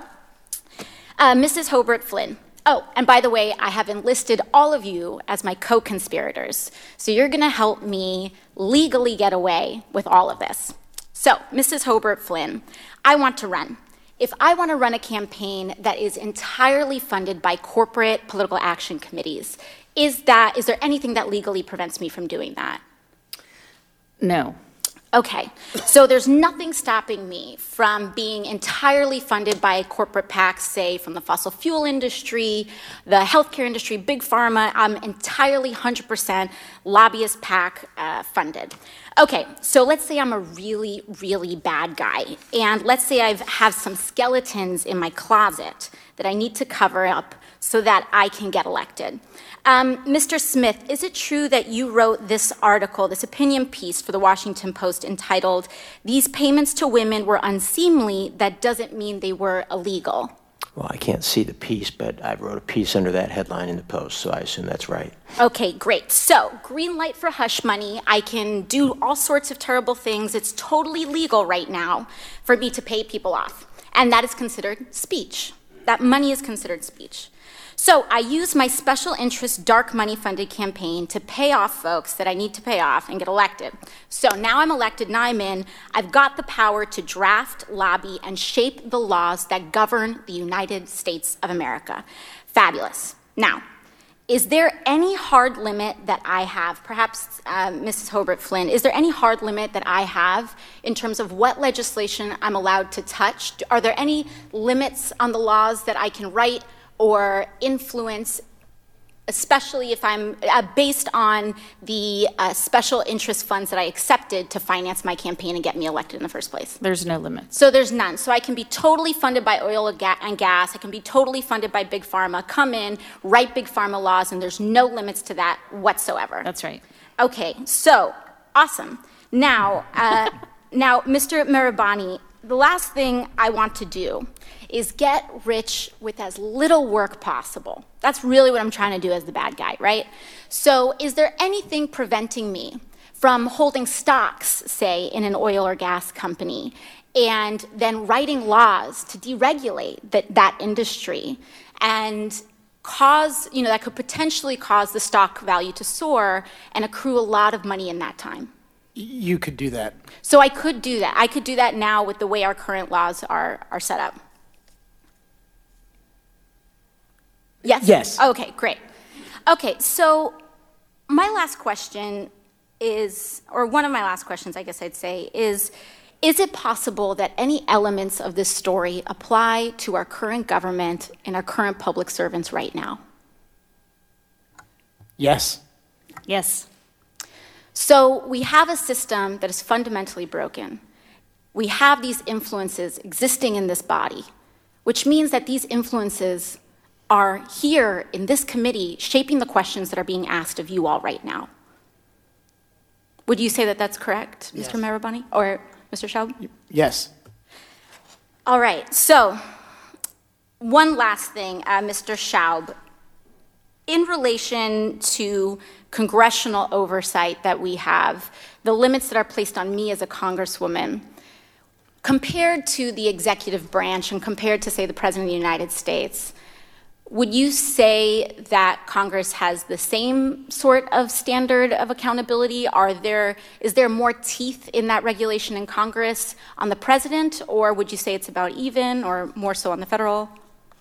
uh, Missus Hobart Flynn. Oh, and by the way, I have enlisted all of you as my co-conspirators. So you're going to help me legally get away with all of this. So, Missus Hobart Flynn, I want to run. If I want to run a campaign that is entirely funded by corporate political action committees, is that, is there anything that legally prevents me from doing that? No. Okay, so there's nothing stopping me from being entirely funded by corporate PACs, say from the fossil fuel industry, the healthcare industry, big pharma. I'm entirely one hundred percent lobbyist PAC uh, funded. Okay, so let's say I'm a really, really bad guy, and let's say I have some skeletons in my closet that I need to cover up so that I can get elected. Um, Mister Smith, is it true that you wrote this article, this opinion piece for the Washington Post entitled, "These payments to women were unseemly, that doesn't mean they were illegal"? Well, I can't see the piece, but I wrote a piece under that headline in the Post, so I assume that's right. Okay, great. So, green light for hush money. I can do all sorts of terrible things. It's totally legal right now for me to pay people off. And that is considered speech. That money is considered speech. So I use my special interest dark money funded campaign to pay off folks that I need to pay off and get elected. So now I'm elected, now I'm in. I've got the power to draft, lobby, and shape the laws that govern the United States of America. Fabulous. Now, is there any hard limit that I have, perhaps uh, Missus Hobart Flynn, is there any hard limit that I have in terms of what legislation I'm allowed to touch? Are there any limits on the laws that I can write or influence, especially if I'm uh, based on the uh, special interest funds that I accepted to finance my campaign and get me elected in the first place? There's no limit. So there's none. So I can be totally funded by oil and gas. I can be totally funded by Big Pharma, come in, write Big Pharma laws, and there's no limits to that whatsoever. That's right. Okay, so awesome. Now, uh, now, Mister Merbani, the last thing I want to do is get rich with as little work possible. That's really what I'm trying to do as the bad guy, right? So is there anything preventing me from holding stocks, say, in an oil or gas company, and then writing laws to deregulate that, that industry and cause, you know, that could potentially cause the stock value to soar and accrue a lot of money in that time? You could do that. So I could do that. I could do that now with the way our current laws are, are set up. Yes? Yes. Okay, great. Okay, so my last question is, or one of my last questions, I guess I'd say, is, is it possible that any elements of this story apply to our current government and our current public servants right now? Yes. Yes. So we have a system that is fundamentally broken. We have these influences existing in this body, which means that these influences are here in this committee shaping the questions that are being asked of you all right now. Would you say that that's correct, Yes. Mister Marabani or Mister Schaub? Yes. All right, so one last thing, uh, Mister Schaub. In relation to congressional oversight that we have, the limits that are placed on me as a congresswoman, compared to the executive branch and compared to, say, the President of the United States, would you say that Congress has the same sort of standard of accountability? Are there, is there more teeth in that regulation in Congress on the president, or would you say it's about even, or more so on the federal?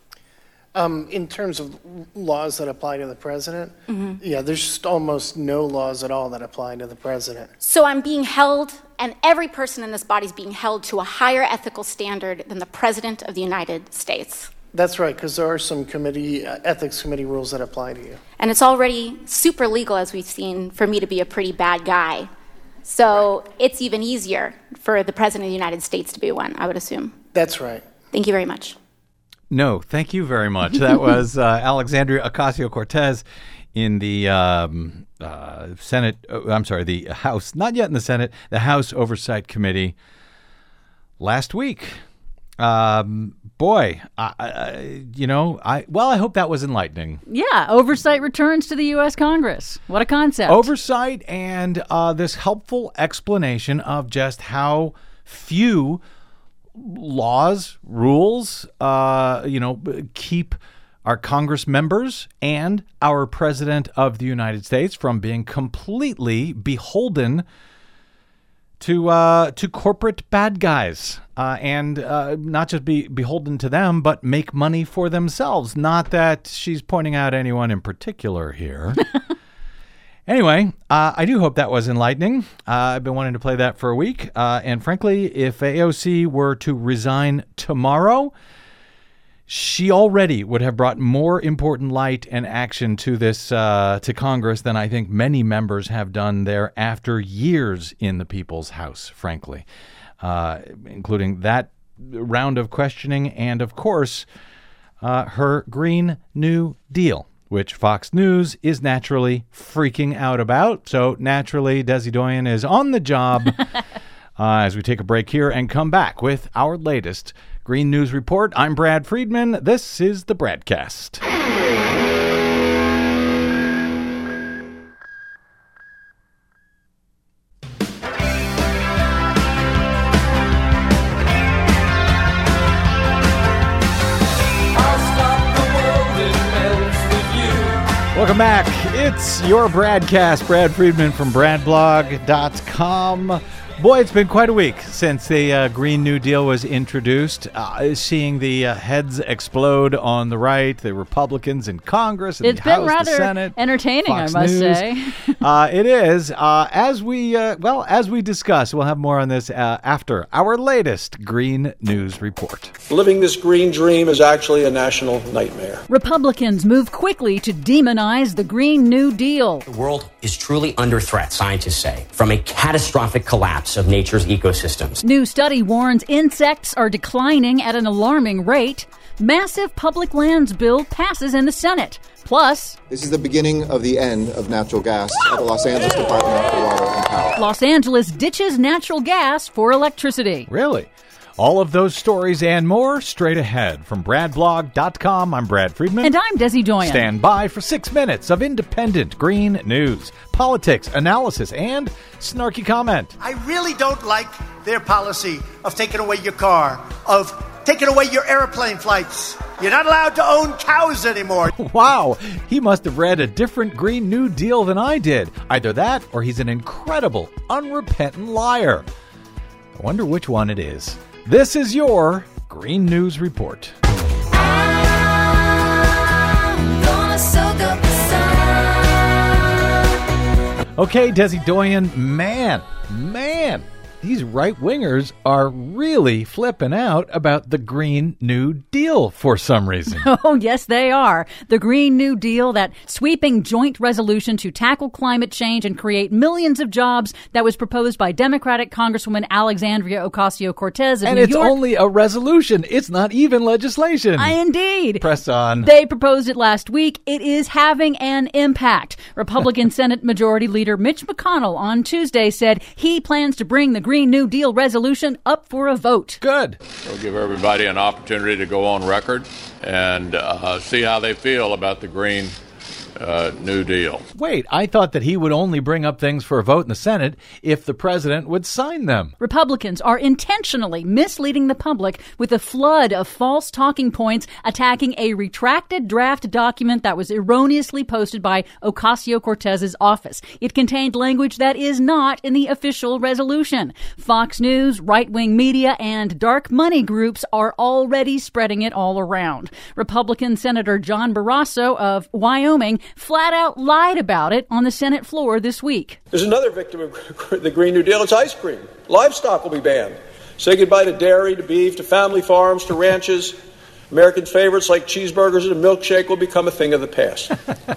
Um, in terms of laws that apply to the president, Mm-hmm. yeah, there's just almost no laws at all that apply to the president. So I'm being held, and every person in this body is being held to a higher ethical standard than the President of the United States. That's right, because there are some committee, uh, ethics committee rules that apply to you. And it's already super legal, as we've seen, for me to be a pretty bad guy. So right. It's even easier for the President of the United States to be one, I would assume. That's right. Thank you very much. No, thank you very much. That was uh, Alexandria Ocasio-Cortez in the um, uh, Senate, uh, I'm sorry, the House, not yet in the Senate, the House Oversight Committee last week. Um, boy, I, I, you know, I well, I hope that was enlightening. Yeah, oversight returns to the U S Congress. What a concept. Oversight and uh, this helpful explanation of just how few laws, rules, uh, you know, keep our Congress members and our President of the United States from being completely beholden to uh, to corporate bad guys, uh, and uh, not just be beholden to them, but make money for themselves. Not that she's pointing out anyone in particular here. Anyway, uh, I do hope that was enlightening. Uh, I've been wanting to play that for a week. Uh, and frankly, if A O C were to resign tomorrow, she already would have brought more important light and action to this, uh, to Congress than I think many members have done there after years in the People's House, frankly, uh, including that round of questioning and, of course, uh, her Green New Deal, which Fox News is naturally freaking out about. So naturally, Desi Doyen is on the job uh, as we take a break here and come back with our latest Green News Report. I'm Brad Friedman. This is the Bradcast. Welcome back. It's your Bradcast. Brad Friedman from brad blog dot com. Boy, it's been quite a week since the uh, Green New Deal was introduced. Uh, seeing the uh, heads explode on the right, the Republicans in Congress, and it's the been House, rather the Senate, entertaining, Fox I must News. say. uh, it is. Uh, as we uh, well, as we discuss, we'll have more on this uh, after our latest Green News Report. Living this green dream is actually a national nightmare. Republicans move quickly to demonize the Green New Deal. The world is truly under threat, scientists say, from a catastrophic collapse of nature's ecosystems. New study warns insects are declining at an alarming rate. Massive public lands bill passes in the Senate. Plus, this is the beginning of the end of natural gas at the Los Angeles Department of Water and Power. Los Angeles ditches natural gas for electricity. Really? All of those stories and more straight ahead. From brad blog dot com, I'm Brad Friedman. And I'm Desi Doyen. Stand by for six minutes of independent green news, politics, analysis, and snarky comment. I really don't like their policy of taking away your car, of taking away your airplane flights. You're not allowed to own cows anymore. Wow, he must have read a different Green New Deal than I did. Either that or he's an incredible, unrepentant liar. I wonder which one it is. This is your Green News Report. Okay, Desi Doyen, man, man, these right-wingers are really flipping out about the Green New Deal for some reason. Oh, yes, they are. The Green New Deal, that sweeping joint resolution to tackle climate change and create millions of jobs that was proposed by Democratic Congresswoman Alexandria Ocasio-Cortez of and New it's York. only a resolution. It's not even legislation. I, indeed. Press on. They proposed it last week. It is having an impact. Republican Senate Majority Leader Mitch McConnell on Tuesday said he plans to bring the Green New Deal resolution up for a vote. Good. It'll give everybody an opportunity to go on record and uh, see how they feel about the Green uh, New Deal. Wait, I thought that he would only bring up things for a vote in the Senate if the president would sign them. Republicans are intentionally misleading the public with a flood of false talking points attacking a retracted draft document that was erroneously posted by Ocasio-Cortez's office. It contained language that is not in the official resolution. Fox News, right-wing media, and dark money groups are already spreading it all around. Republican Senator John Barrasso of Wyoming flat out lied about it on the Senate floor this week. There's another victim of the Green New Deal. It's ice cream. Livestock will be banned. Say goodbye to dairy, to beef, to family farms, to ranches. American favorites like cheeseburgers and a milkshake will become a thing of the past.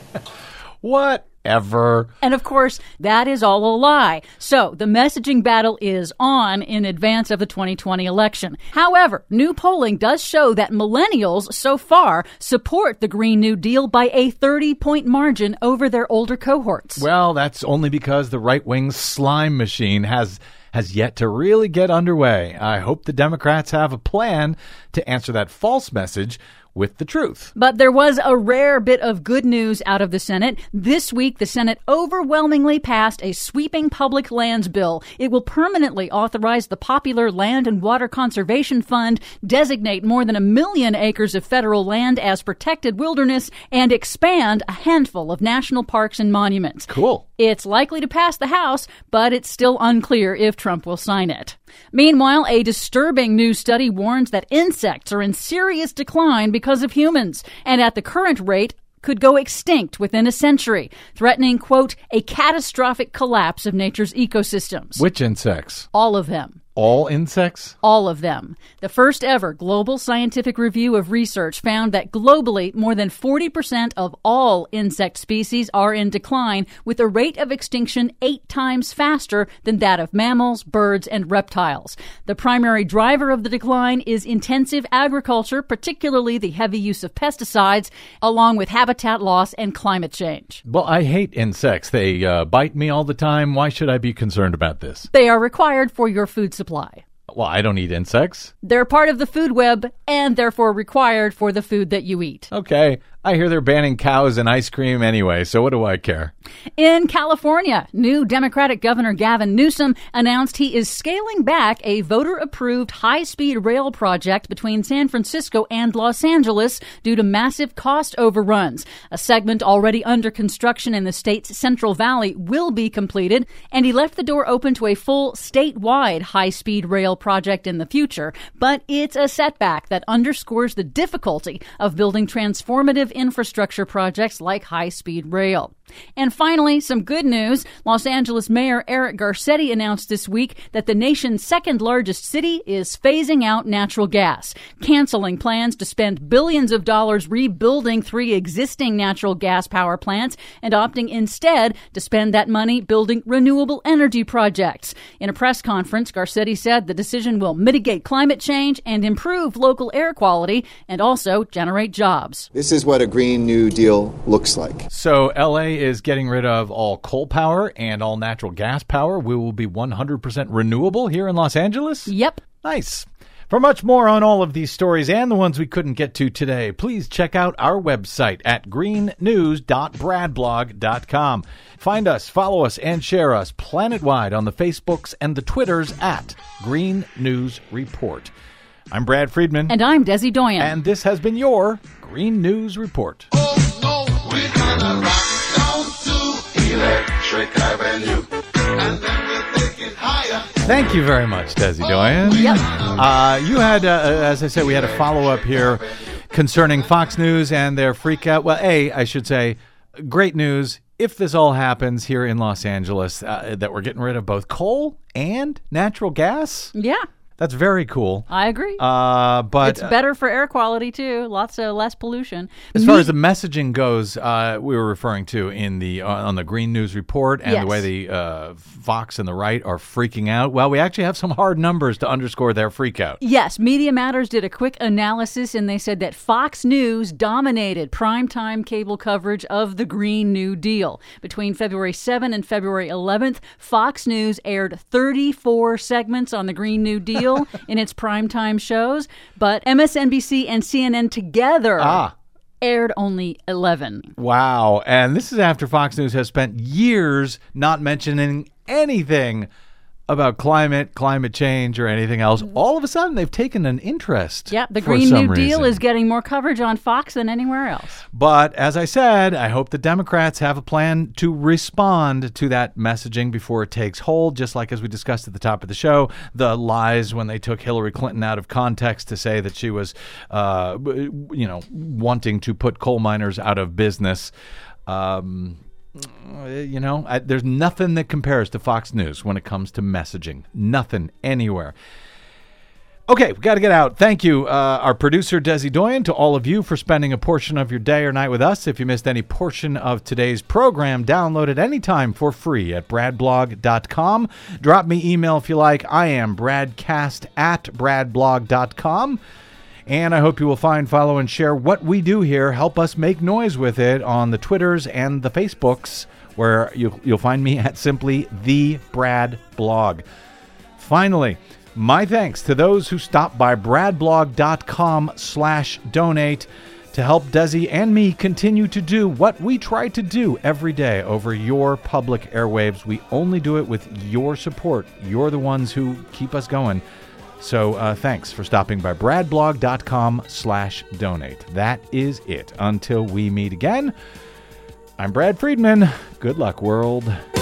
Whatever. And of course, that is all a lie. So the messaging battle is on in advance of the twenty twenty election. However, new polling does show that millennials so far support the Green New Deal by a thirty-point margin over their older cohorts. Well, that's only because the right-wing slime machine has has yet to really get underway. I hope the Democrats have a plan to answer that false message with the truth. But there was a rare bit of good news out of the Senate. This week, the Senate overwhelmingly passed a sweeping public lands bill. It will permanently authorize the popular Land and Water Conservation Fund, designate more than a million acres of federal land as protected wilderness, and expand a handful of national parks and monuments. Cool. It's likely to pass the House, but it's still unclear if Trump will sign it. Meanwhile, a disturbing new study warns that insects are in serious decline because of humans, and at the current rate, could go extinct within a century, threatening, quote, a catastrophic collapse of nature's ecosystems. Which insects? All of them. All insects? All of them. The first ever global scientific review of research found that globally, more than forty percent of all insect species are in decline, with a rate of extinction eight times faster than that of mammals, birds, and reptiles. The primary driver of the decline is intensive agriculture, particularly the heavy use of pesticides, along with habitat loss and climate change. Well, I hate insects. They uh, bite me all the time. Why should I be concerned about this? They are required for your food supply. Supply. Well, I don't eat insects. They're part of the food web and therefore required for the food that you eat. Okay. I hear they're banning cows and ice cream anyway, so what do I care? In California, new Democratic Governor Gavin Newsom announced he is scaling back a voter-approved high-speed rail project between San Francisco and Los Angeles due to massive cost overruns. A segment already under construction in the state's Central Valley will be completed, and he left the door open to a full statewide high-speed rail project in the future. But it's a setback that underscores the difficulty of building transformative infrastructure projects like high-speed rail. And finally, some good news. Los Angeles Mayor Eric Garcetti announced this week that the nation's second largest city is phasing out natural gas, canceling plans to spend billions of dollars rebuilding three existing natural gas power plants and opting instead to spend that money building renewable energy projects. In a press conference, Garcetti said the decision will mitigate climate change and improve local air quality and also generate jobs. This is what a Green New Deal looks like. So L A is getting rid of all coal power and all natural gas power. We will be one hundred percent renewable here in Los Angeles? Yep. Nice. For much more on all of these stories and the ones we couldn't get to today, please check out our website at green news dot brad blog dot com. Find us, follow us, and share us planet-wide on the Facebooks and the Twitters at Green News Report. I'm Brad Friedman. And I'm Desi Doyen. And this has been your Green News Report. Oh, no, we're gonna rock down to Electric Avenue. And then we'll take it higher. Thank you very much, Desi Doyen. Yep. Uh, you had, uh, as I said, we had a follow-up here concerning Fox News and their freak out. Well, A, I should say, great news. If this all happens here in Los Angeles, uh, that we're getting rid of both coal and natural gas. Yeah. That's very cool. I agree. Uh, but it's better for air quality, too. Lots of less pollution. As Me- far as the messaging goes, uh, we were referring to in the uh, on the Green News Report and Yes. the way the uh, Fox and the right are freaking out. Well, we actually have some hard numbers to underscore their freak out. Yes, Media Matters did a quick analysis, and they said that Fox News dominated primetime cable coverage of the Green New Deal. Between February seventh and February eleventh, Fox News aired thirty-four segments on the Green New Deal in its primetime shows, but M S N B C and C N N together Ah. aired only eleven. Wow. And this is after Fox News has spent years not mentioning anything about climate, climate change, or anything else. All of a sudden, they've taken an interest. Yeah, the for Green some New Deal reason. is getting more coverage on Fox than anywhere else. But as I said, I hope the Democrats have a plan to respond to that messaging before it takes hold, just like as we discussed at the top of the show, the lies when they took Hillary Clinton out of context to say that she was, uh, you know, wanting to put coal miners out of business. Um You know, I, there's nothing that compares to Fox News when it comes to messaging. Nothing anywhere. Okay, we got to get out. Thank you, uh, our producer, Desi Doyen, to all of you for spending a portion of your day or night with us. If you missed any portion of today's program, download it anytime for free at brad blog dot com. Drop me email if you like. I am bradcast at brad blog dot com. And I hope you will find, follow, and share what we do here. Help us make noise with it on the Twitters and the Facebooks, where you'll, you'll find me at simply The Brad Blog. Finally, my thanks to those who stopped by brad blog dot com slash donate to help Desi and me continue to do what we try to do every day over your public airwaves. We only do it with your support. You're the ones who keep us going. So uh, thanks for stopping by brad blog dot com slash donate. That is it. Until we meet again, I'm Brad Friedman. Good luck, world.